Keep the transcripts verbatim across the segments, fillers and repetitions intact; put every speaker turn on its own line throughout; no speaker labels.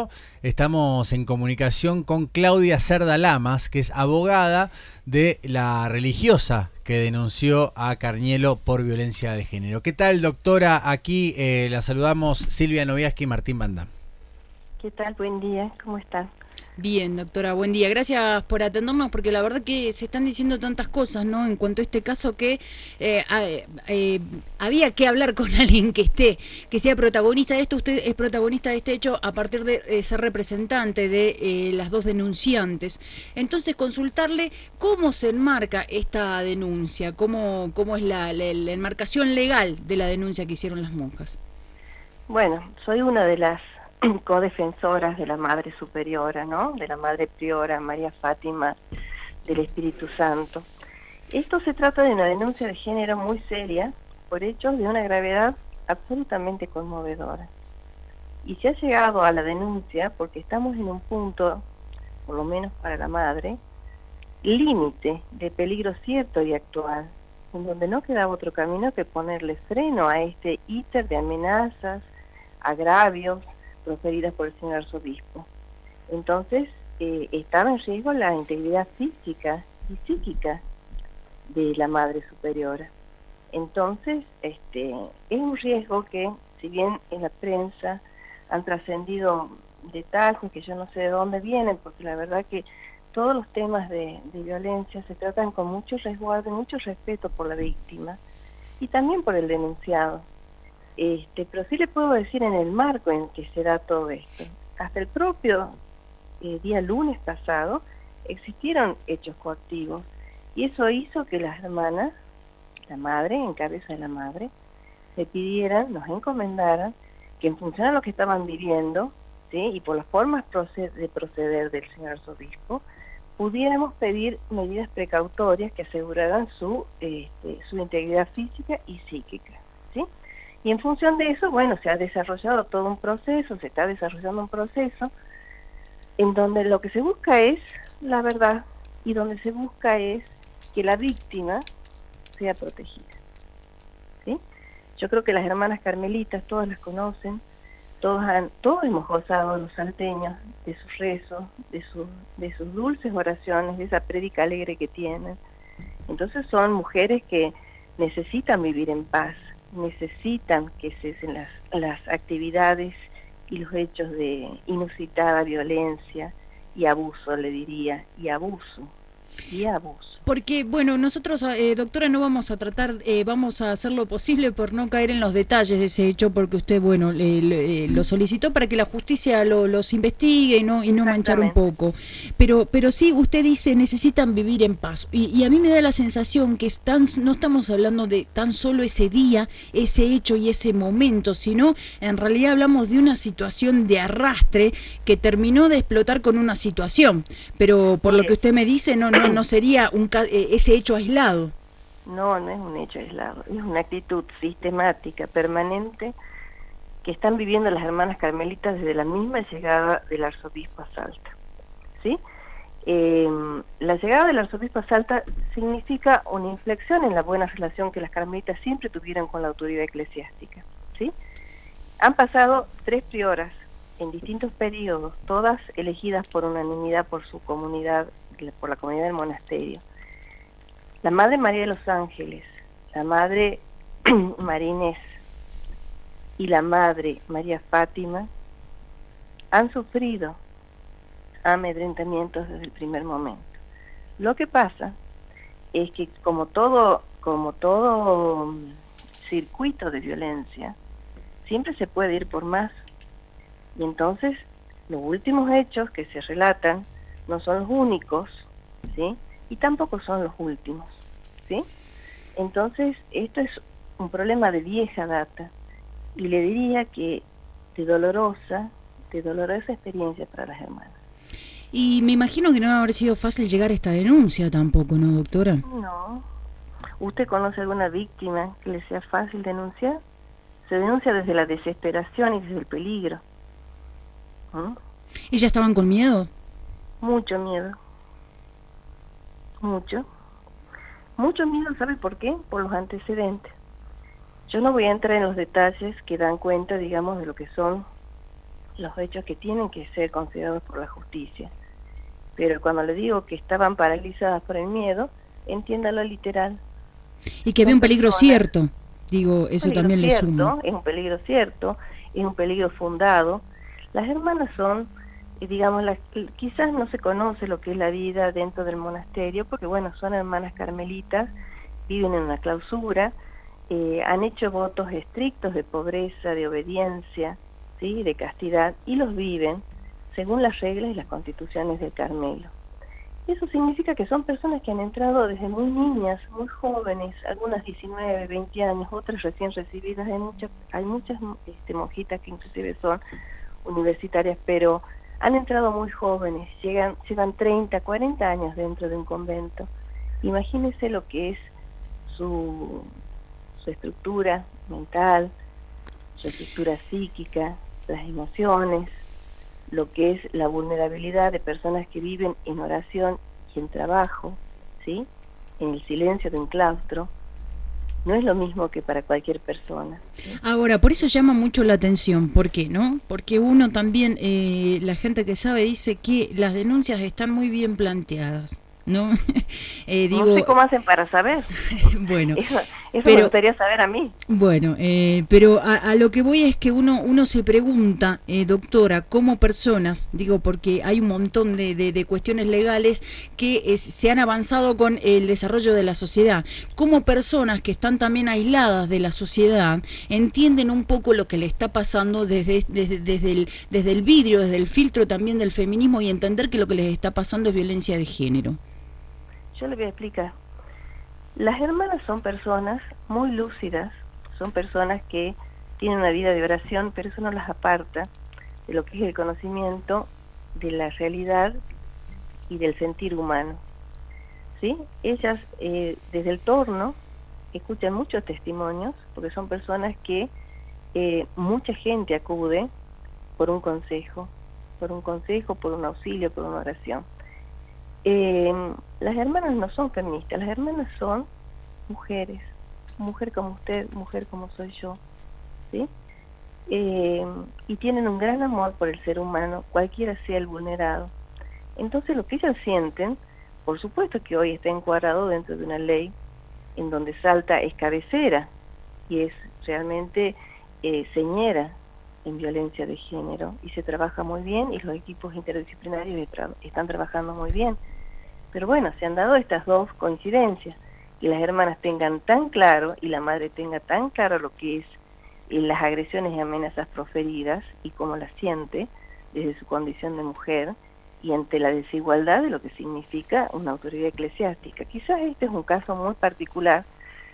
eso estamos en comunicación con Claudia Cerda Lamas, que es abogada de la religiosa que denunció a Carnielo por violencia de género. ¿Qué tal, doctora? Aquí eh, la saludamos Silvia Noviaski y Martín Bandam.
¿Qué tal? Buen día, ¿cómo están?
Bien, doctora, buen día. Gracias por atendernos, porque la verdad que se están diciendo tantas cosas, ¿no? En cuanto a este caso, que eh, eh, había que hablar con alguien que esté, que sea protagonista de esto. Usted es protagonista de este hecho a partir de eh, ser representante de eh, las dos denunciantes. Entonces, consultarle cómo se enmarca esta denuncia, cómo, cómo es la, la, la enmarcación legal de la denuncia que hicieron las monjas.
Bueno, soy una de las codefensoras de la Madre Superiora, ¿no? De la Madre Priora, María Fátima, del Espíritu Santo. Esto se trata de una denuncia de género muy seria por hechos de una gravedad absolutamente conmovedora. Y se ha llegado a la denuncia porque estamos en un punto, por lo menos para la madre, límite de peligro cierto y actual, en donde no quedaba otro camino que ponerle freno a este íter de amenazas, agravios, proferidas por el señor arzobispo. Entonces, eh, estaba en riesgo la integridad física y psíquica de la Madre Superiora. Entonces, este, es un riesgo que, si bien en la prensa han trascendido detalles que yo no sé de dónde vienen, porque la verdad que todos los temas de, de violencia se tratan con mucho resguardo y mucho respeto por la víctima y también por el denunciado. Este, pero sí le puedo decir en el marco en que se da todo esto. Hasta el propio eh, día lunes pasado existieron hechos coactivos y eso hizo que las hermanas, la madre, en cabeza de la madre, le pidieran, nos encomendaran que en función a lo que estaban viviendo, ¿sí? Y por las formas de proceder del señor arzobispo, pudiéramos pedir medidas precautorias que aseguraran su, este, su integridad física y psíquica, ¿sí? Y en función de eso, bueno, se ha desarrollado todo un proceso, se está desarrollando un proceso en donde lo que se busca es la verdad y donde se busca es que la víctima sea protegida, ¿sí? Yo creo que las hermanas carmelitas, todas las conocen, todos, han, todos hemos gozado los salteños de sus rezos, de, su, de sus dulces oraciones, de esa prédica alegre que tienen. Entonces son mujeres que necesitan vivir en paz, necesitan que cesen las, las actividades y los hechos de inusitada violencia y abuso, le diría, y abuso, y abuso.
Porque, bueno, nosotros, eh, doctora, no vamos a tratar, eh, vamos a hacer lo posible por no caer en los detalles de ese hecho, porque usted, bueno, le, le, lo solicitó para que la justicia lo, los investigue y no, y no manchar un poco. Pero pero sí, usted dice, necesitan vivir en paz. Y, y a mí me da la sensación que están, no estamos hablando de tan solo ese día, ese hecho y ese momento, sino en realidad hablamos de una situación de arrastre que terminó de explotar con una situación. Pero por lo que usted me dice, no, no, no sería un ese hecho aislado.
No, no es un hecho aislado, es una actitud sistemática, permanente, que están viviendo las hermanas carmelitas desde la misma llegada del arzobispo a Salta, ¿sí? Eh, la llegada del arzobispo a Salta significa una inflexión en la buena relación que las carmelitas siempre tuvieron con la autoridad eclesiástica, ¿sí? Han pasado tres prioras en distintos periodos, todas elegidas por unanimidad por su comunidad, por la comunidad del monasterio. La Madre María de los Ángeles, la Madre María Inés y la Madre María Fátima han sufrido amedrentamientos desde el primer momento. Lo que pasa es que como todo, como todo circuito de violencia, siempre se puede ir por más. Y entonces los últimos hechos que se relatan no son los únicos, ¿sí? Y tampoco son los últimos, ¿sí? Entonces, esto es un problema de vieja data, y le diría que de dolorosa, de dolorosa experiencia para las hermanas.
Y me imagino que no va a haber sido fácil llegar a esta denuncia tampoco, ¿no, doctora?
No. ¿Usted conoce alguna víctima que le sea fácil denunciar? Se denuncia desde la desesperación y desde el peligro. ¿Mm?
¿Ellas estaban con miedo?
Mucho miedo. Mucho. Mucho miedo, ¿sabe por qué? Por los antecedentes. Yo no voy a entrar en los detalles que dan cuenta, digamos, de lo que son los hechos que tienen que ser considerados por la justicia. Pero cuando le digo que estaban paralizadas por el miedo, entiéndalo literal.
Y que había un peligro cierto, digo, eso
peligro
también
cierto,
le suma.
Es un peligro cierto, es un peligro fundado. Las hermanas son, eh, digamos, las, quizás no se conoce lo que es la vida dentro del monasterio, porque bueno, son hermanas carmelitas, viven en una clausura, eh, han hecho votos estrictos de pobreza, de obediencia, ¿sí?, de castidad, y los viven según las reglas y las constituciones del Carmelo. Eso significa que son personas que han entrado desde muy niñas, muy jóvenes, algunas diecinueve, veinte años, otras recién recibidas. Hay muchas, hay muchas este, monjitas que inclusive son universitarias, pero han entrado muy jóvenes, llegan, llevan treinta, cuarenta años dentro de un convento. Imagínense lo que es su, su estructura mental, su estructura psíquica, las emociones, lo que es la vulnerabilidad de personas que viven en oración y en trabajo, ¿sí?, en el silencio de un claustro. No es lo mismo que para cualquier persona, ¿sí?
Ahora, por eso llama mucho la atención. ¿Por qué, no? Porque uno también, eh, la gente que sabe dice que las denuncias están muy bien planteadas, ¿no? eh, digo,
no sé cómo hacen para saber.
Bueno,
eso eso
pero,
me gustaría saber a mí.
Bueno, eh, pero a, a lo que voy es que uno uno se pregunta, eh, doctora, como personas, digo, porque hay un montón de, de, de cuestiones legales que es, se han avanzado con el desarrollo de la sociedad, como personas que están también aisladas de la sociedad, entienden un poco lo que le está pasando desde, desde, desde, el, desde el vidrio, desde el filtro también del feminismo, y entender que lo que les está pasando es violencia de género.
Yo le voy a explicar. Las hermanas son personas muy lúcidas, son personas que tienen una vida de oración, pero eso no las aparta de lo que es el conocimiento de la realidad y del sentir humano, ¿sí? Ellas, eh, desde el torno, escuchan muchos testimonios, porque son personas que eh, mucha gente acude por un consejo, por un consejo, por un auxilio, por una oración. Eh, las hermanas no son feministas, las hermanas son mujeres, mujer como usted, mujer como soy yo, ¿sí? Eh, y tienen un gran amor por el ser humano, cualquiera sea el vulnerado. Entonces lo que ellas sienten, por supuesto que hoy está encuadrado dentro de una ley en donde Salta es cabecera y es realmente eh, señera en violencia de género, y se trabaja muy bien y los equipos interdisciplinarios tra- están trabajando muy bien. Pero bueno, se han dado estas dos coincidencias, que las hermanas tengan tan claro y la madre tenga tan claro lo que es eh, las agresiones y amenazas proferidas y cómo las siente desde su condición de mujer y ante la desigualdad de lo que significa una autoridad eclesiástica. Quizás este es un caso muy particular,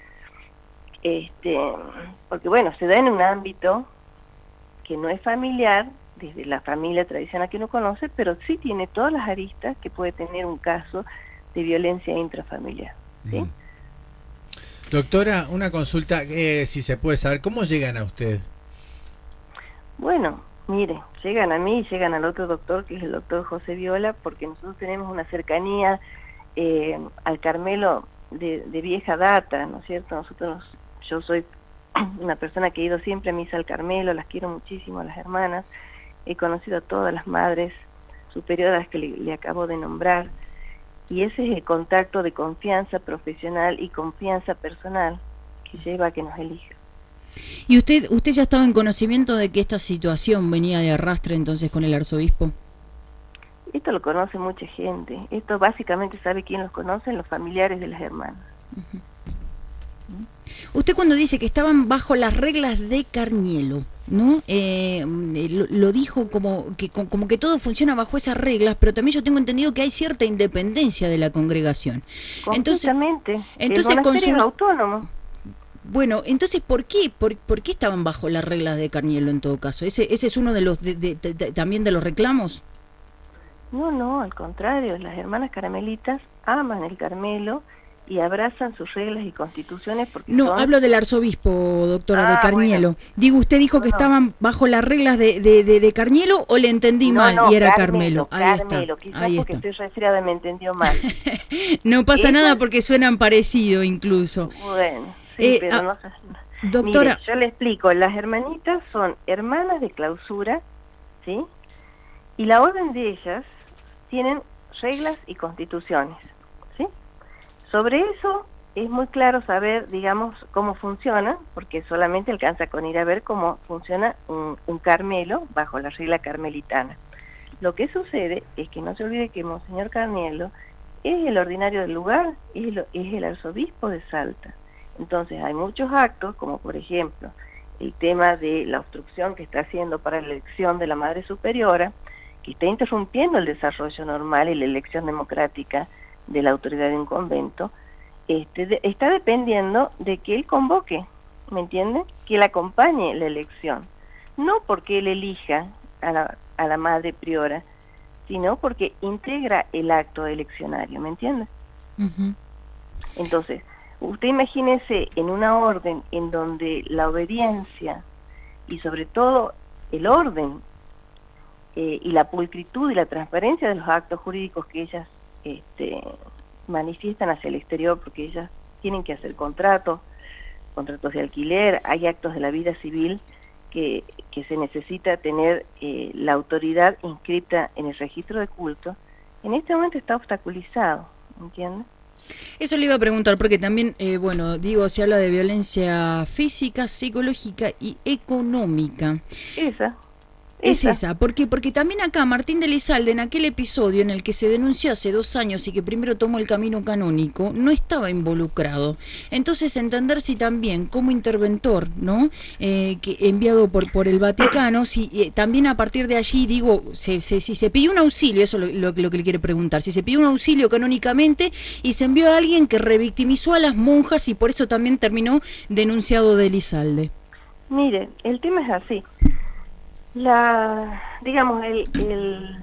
este, porque bueno, se da en un ámbito que no es familiar, desde la familia tradicional que uno conoce, pero sí tiene todas las aristas que puede tener un caso de violencia intrafamiliar, ¿sí?
Mm. Doctora, una consulta, eh, si se puede saber, ¿cómo llegan a usted?
Bueno, mire, llegan a mí y llegan al otro doctor, que es el doctor José Viola, porque nosotros tenemos una cercanía eh, al Carmelo de, de vieja data, ¿no es cierto? Nosotros, yo soy una persona que he ido siempre a misa al Carmelo, las quiero muchísimo a las hermanas, he conocido a todas las madres superioras que le, le acabo de nombrar, y ese es el contacto de confianza profesional y confianza personal que lleva a que nos elija.
¿Y usted usted ya estaba en conocimiento de que esta situación venía de arrastre entonces con el arzobispo?
Esto lo conoce mucha gente, esto básicamente sabe quién los conoce, los familiares de las hermanas.
Uh-huh. Usted cuando dice que estaban bajo las reglas de Carnielo, ¿no? Eh, lo, lo dijo como que como que todo funciona bajo esas reglas, pero también yo tengo entendido que hay cierta independencia de la congregación.
Completamente.
Entonces, entonces
el monasterio
su...
es autónomo.
Bueno, entonces ¿por qué? ¿Por, ¿Por qué estaban bajo las reglas de Carnielo en todo caso? Ese ese es uno de los de, de, de, de, también de los reclamos.
No, no, al contrario, las hermanas carmelitas aman el Carmelo y abrazan sus reglas y constituciones porque
No,
son...
hablo del arzobispo, doctora,
ah,
de Carnielo.
Bueno.
Digo, ¿usted dijo
no,
que
no.
estaban bajo las reglas de, de, de, de Carnielo o le entendí
no,
mal
no,
y era
Carmelo?
Carmelo. Ahí
Carmelo,
está,
quizás
ahí
porque
está.
estoy resfriada me entendió mal.
No pasa
Ellas...
nada porque suenan parecido incluso.
Bueno, sí,
Eh,
pero
ah,
no sé.
Doctora...
Mire, yo le explico, las hermanitas son hermanas de clausura, ¿sí? Y la orden de ellas tienen reglas y constituciones, ¿sí? Sobre eso es muy claro saber, digamos, cómo funciona, porque solamente alcanza con ir a ver cómo funciona un, un Carmelo bajo la regla carmelitana. Lo que sucede es que no se olvide que Monseñor Carnielo es el ordinario del lugar, es el, es el arzobispo de Salta. Entonces hay muchos actos, como por ejemplo el tema de la obstrucción que está haciendo para la elección de la Madre Superiora, que está interrumpiendo el desarrollo normal y la elección democrática de la autoridad de un convento, este, de, está dependiendo de que él convoque, ¿me entiende? Que él acompañe la elección, no porque él elija a la, a la Madre Priora, sino porque integra el acto eleccionario, ¿me entiende?
Uh-huh.
Entonces, usted imagínese en una orden en donde la obediencia y sobre todo el orden eh, y la pulcritud y la transparencia de los actos jurídicos que ellas este, manifiestan hacia el exterior, porque ellas tienen que hacer contratos, contratos de alquiler, hay actos de la vida civil que, que se necesita tener eh, la autoridad inscripta en el registro de culto, en este momento está obstaculizado, ¿entiende?
Eso le iba a preguntar, porque también, eh, bueno, digo, se habla de violencia física, psicológica y económica.
Esa.
Es
esa,
esa. ¿Por qué? Porque también acá Martín de Elizalde, en aquel episodio en el que se denunció hace dos años y que primero tomó el camino canónico, no estaba involucrado. Entonces, entender si también, como interventor, ¿no? Eh, que enviado por por el Vaticano, si eh, también a partir de allí, digo, se, se, si se pidió un auxilio, eso es lo, lo, lo que le quiere preguntar, si se pidió un auxilio canónicamente y se envió a alguien que revictimizó a las monjas y por eso también terminó denunciado de Elizalde.
Mire, el tema es así. La, digamos, el, el,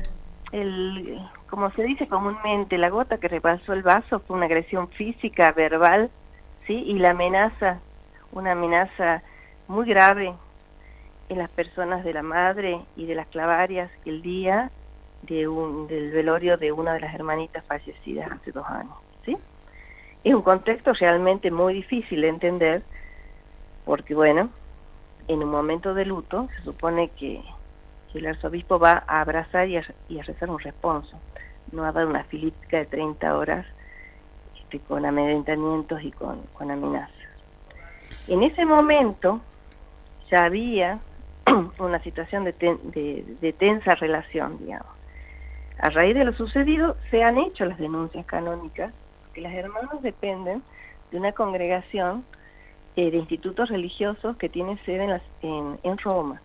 el, como se dice comúnmente, la gota que rebasó el vaso fue una agresión física, verbal, ¿sí? Y la amenaza, una amenaza muy grave en las personas de la madre y de las clavarias el día de un, del velorio de una de las hermanitas fallecidas hace dos años, ¿sí? Es un contexto realmente muy difícil de entender, porque bueno, en un momento de luto, se supone que, que el arzobispo va a abrazar y a, y a rezar un responso, no a dar una filípica de treinta horas este, con amedrentamientos y con, con amenazas. En ese momento ya había una situación de, ten, de, de tensa relación, digamos. A raíz de lo sucedido se han hecho las denuncias canónicas, porque las hermanas dependen de una congregación de institutos religiosos que tienen sede en, las, en, en Roma.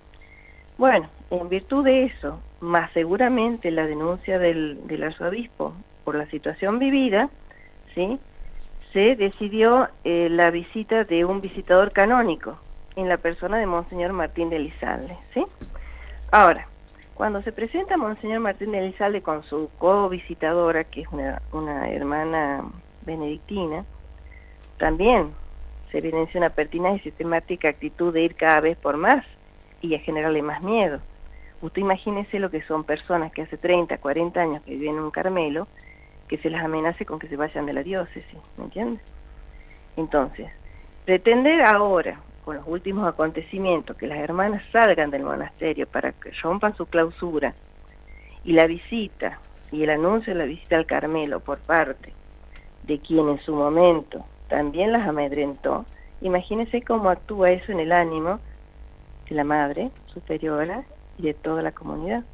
Bueno, en virtud de eso, más seguramente la denuncia del, del arzobispo por la situación vivida, ¿sí? Se decidió eh, la visita de un visitador canónico en la persona de Monseñor Martín de Elizalde, ¿sí? Ahora, cuando se presenta Monseñor Martín de Elizalde con su co-visitadora, que es una, una hermana benedictina, también se evidencia una pertinaz y sistemática actitud de ir cada vez por más y a generarle más miedo. Usted imagínese lo que son personas que hace treinta, cuarenta años que viven en un Carmelo, que se las amenace con que se vayan de la diócesis, ¿me entiende? Entonces, pretender ahora, con los últimos acontecimientos, que las hermanas salgan del monasterio para que rompan su clausura, y la visita, y el anuncio de la visita al Carmelo por parte de quien en su momento también las amedrentó, imagínese cómo actúa eso en el ánimo de la Madre Superiora y de toda la comunidad.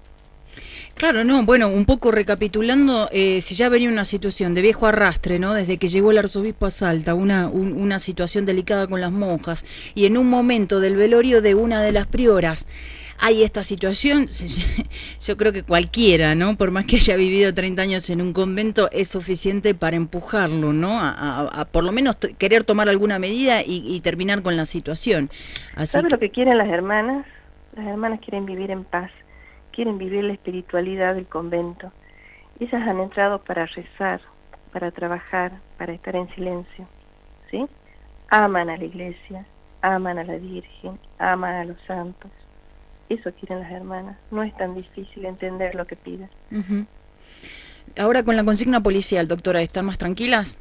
Claro, no, bueno, un poco recapitulando, eh, si ya venía una situación de viejo arrastre, ¿no? Desde que llegó el arzobispo a Salta, una, un, una situación delicada con las monjas, y en un momento del velorio de una de las prioras, hay esta situación, yo creo que cualquiera, ¿no? Por más que haya vivido treinta años en un convento, es suficiente para empujarlo, ¿no? A, a, a por lo menos t- querer tomar alguna medida y, y terminar con la situación. Así
¿Sabe
que...
lo que quieren las hermanas? Las hermanas quieren vivir en paz, quieren vivir la espiritualidad del convento. Ellas han entrado para rezar, para trabajar, para estar en silencio, ¿sí? Aman a la iglesia, aman a la Virgen, aman a los santos. Eso quieren las hermanas. No es tan difícil entender lo que piden.
Uh-huh. Ahora con la consigna policial, doctora, ¿están más tranquilas?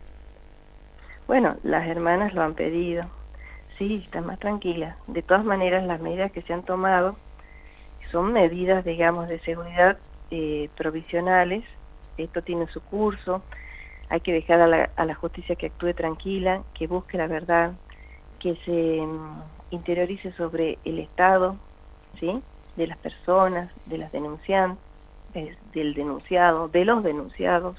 Bueno, las hermanas lo han pedido. Sí, están más tranquilas. De todas maneras, las medidas que se han tomado son medidas, digamos, de seguridad eh, provisionales. Esto tiene su curso. Hay que dejar a la, a la justicia que actúe tranquila, que busque la verdad, que se um, interiorice sobre el estado, ¿sí?, de las personas, de las denunciantes, del denunciado, de los denunciados,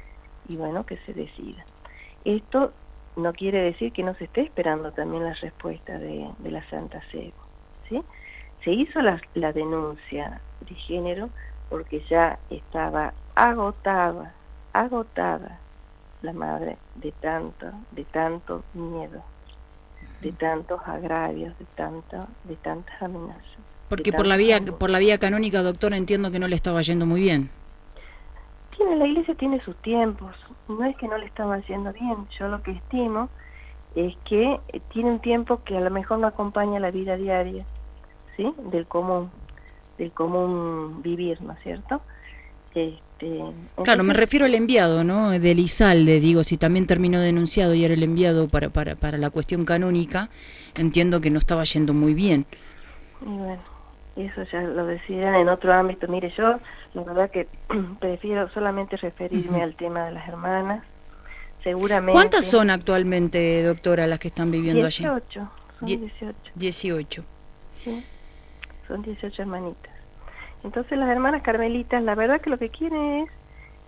y bueno, que se decida. Esto no quiere decir que no se esté esperando también la respuesta de, de la Santa Sede, ¿sí? Se hizo la, la denuncia de género porque ya estaba agotada, agotada la madre de tanto, de tanto miedo, de tantos agravios, de tanta, de tantas amenazas.
Porque por la vía, por la vía canónica, doctora, entiendo que no le estaba yendo muy bien.
Tiene, la iglesia tiene sus tiempos, no es que no le estaba yendo bien, yo lo que estimo es que tiene un tiempo que a lo mejor no acompaña la vida diaria, ¿sí?, del común, del común vivir, ¿no es cierto? Este, entonces,
claro, me refiero al enviado, ¿no?, del Izalde, digo, si también terminó denunciado y era el enviado para, para, para la cuestión canónica, entiendo que no estaba yendo muy bien.
Y bueno, eso ya lo decidirán en otro ámbito. Mire, yo la verdad que prefiero solamente referirme uh-huh. al tema de las hermanas. Seguramente.
¿Cuántas son actualmente, doctora, las que están viviendo
dieciocho,
allí?
dieciocho, son dieciocho.
dieciocho.
Sí, son dieciocho hermanitas. Entonces las hermanas carmelitas, la verdad que lo que quieren es,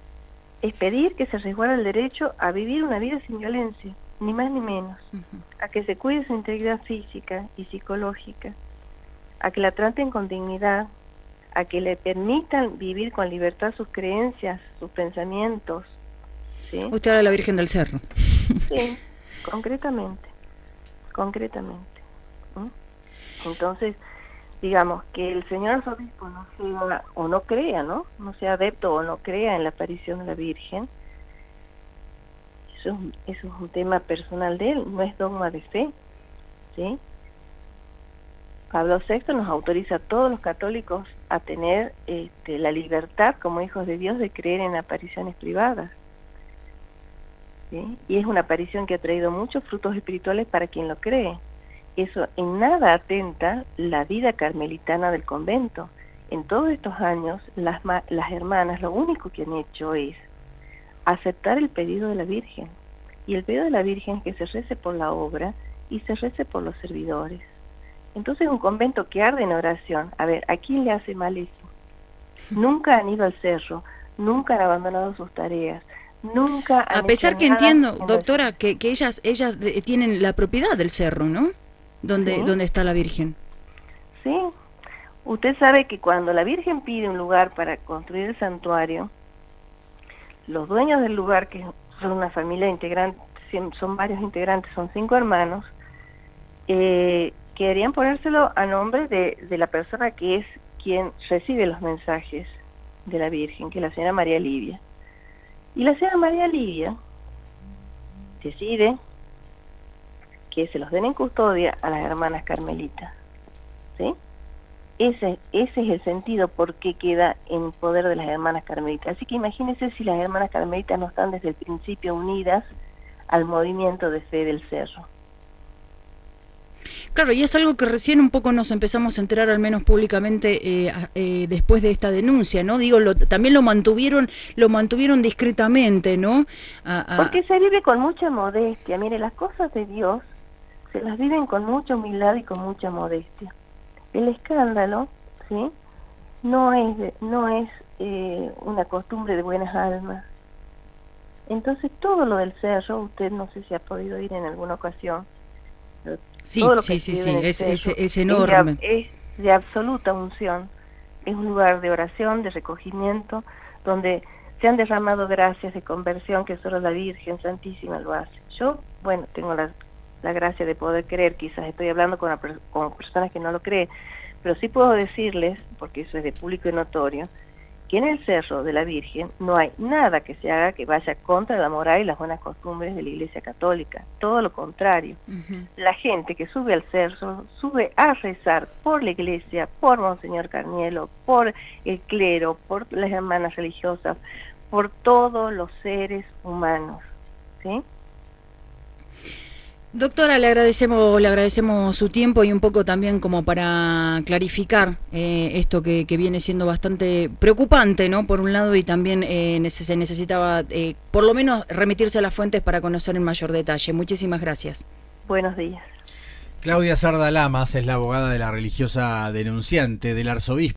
es pedir que se resguarde el derecho a vivir una vida sin violencia, ni más ni menos. Uh-huh. A que se cuide su integridad física y psicológica, a que la traten con dignidad, a que le permitan vivir con libertad sus creencias, sus pensamientos. ¿Sí?
Usted habla de la Virgen del Cerro.
Sí, concretamente, concretamente. ¿Mm? Entonces, digamos, que el señor arzobispo no sea, o no crea, ¿no? No sea adepto o no crea en la aparición de la Virgen, eso, eso es un tema personal de él, no es dogma de fe, ¿sí? Pablo sexto nos autoriza a todos los católicos a tener este, la libertad como hijos de Dios de creer en apariciones privadas, ¿sí? Y es una aparición que ha traído muchos frutos espirituales para quien lo cree. Eso en nada atenta la vida carmelitana del convento. En todos estos años, las, las hermanas lo único que han hecho es aceptar el pedido de la Virgen. Y el pedido de la Virgen es que se rece por la obra y se rece por los servidores. Entonces un convento que arde en oración, a ver, ¿a quién le hace mal eso? Nunca han ido al cerro, nunca han abandonado sus tareas, nunca han
A pesar
hecho
que
nada
entiendo,
en
doctora, que, que ellas ellas tienen la propiedad del cerro, ¿no? Donde,
¿Sí?
donde está la Virgen.
Sí, usted sabe que cuando la Virgen pide un lugar para construir el santuario, los dueños del lugar, que son una familia integrante, son varios integrantes, son cinco hermanos, eh, querían ponérselo a nombre de, de la persona que es quien recibe los mensajes de la Virgen, que es la señora María Livia. Y la señora María Livia decide que se los den en custodia a las hermanas carmelitas, ¿sí? Ese, ese es el sentido por qué queda en poder de las hermanas carmelitas. Así que imagínense si las hermanas carmelitas no están desde el principio unidas al movimiento de fe del cerro.
Claro, y es algo que recién un poco nos empezamos a enterar, al menos públicamente, eh, eh, después de esta denuncia, ¿no? Digo, lo, también lo mantuvieron, lo mantuvieron discretamente, ¿no? A, a...
Porque se vive con mucha modestia. Mire, las cosas de Dios se las viven con mucha humildad y con mucha modestia. El escándalo, ¿sí? No es, de, no es eh, una costumbre de buenas almas. Entonces, todo lo del cerro, usted no sé si ha podido ir en alguna ocasión.
Sí,
todo lo
sí,
que
sí, sí, es, es, es
enorme.
enorme.
Es de, es de absoluta unción. Es un lugar de oración, de recogimiento, donde se han derramado gracias de conversión que solo la Virgen Santísima lo hace. Yo, bueno, tengo la, la gracia de poder creer, quizás estoy hablando con, una, con personas que no lo creen, pero sí puedo decirles, porque eso es de público y notorio, que en el cerro de la Virgen no hay nada que se haga que vaya contra la moral y las buenas costumbres de la Iglesia Católica, todo lo contrario. Uh-huh. La gente que sube al cerro sube a rezar por la Iglesia, por Monseñor Carnielo, por el clero, por las hermanas religiosas, por todos los seres humanos, ¿sí?
Doctora, le agradecemos, le agradecemos su tiempo y un poco también como para clarificar eh, esto que, que viene siendo bastante preocupante, ¿no? Por un lado, y también eh, neces se necesitaba eh, por lo menos remitirse a las fuentes para conocer en mayor detalle. Muchísimas gracias.
Buenos días.
Claudia Cerda Lamas es la abogada de la religiosa denunciante del arzobispo